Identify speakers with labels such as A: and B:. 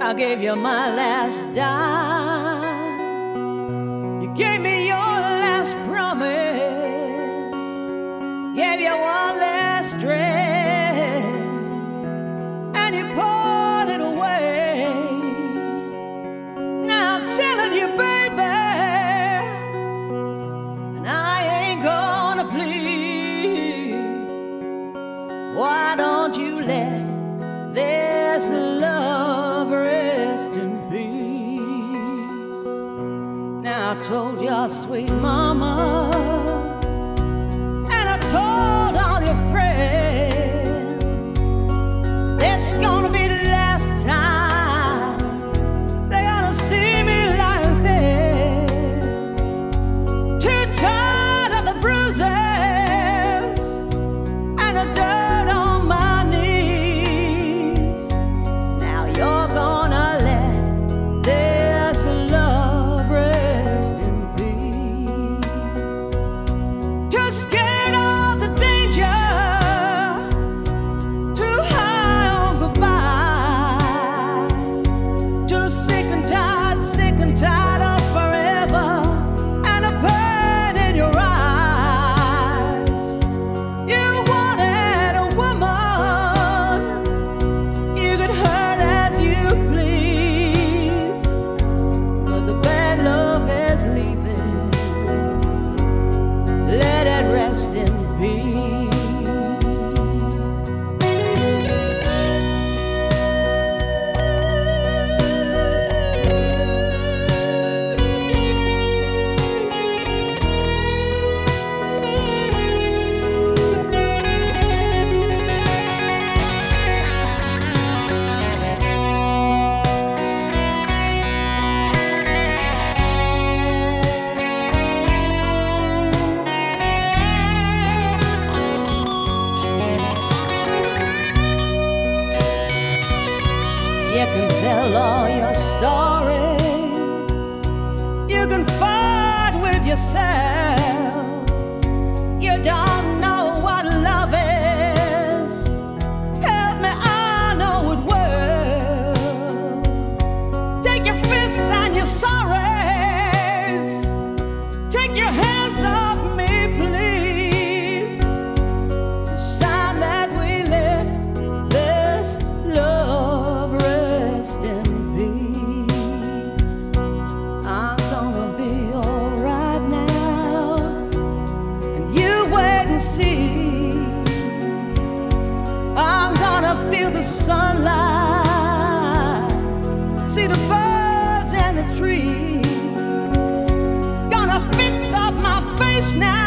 A: I gave you my last dime. You gave me your last promise. Gave you one last drink, and you poured it away. Now I'm telling you, baby, and I ain't gonna plead. Why don't you let this love rest in peace? Now I told your sweet mama, and I told all your friends, it's gonna be the last time they're gonna see me like this. Too tired of the bruises and the dirt on my knees. Now you're gonna let this love rest in peace. Too scared of the danger, too high on goodbye, too sick and tired of forever and the pain in your eyes. You wanted a woman you could hurt as you pleased, but the bad love is leaving. Let it rest in peace. You can tell all your stories. You can fight with yourself. You don't know what love is. Help me, I know it well. Take your fists and your sorries. Take your hands off me, please. It's time that we let this love rest in peace. I'm gonna be alright now, and you wait and see. I'm gonna feel the sunlight, see the birds and the trees. Gonna fix up my face now.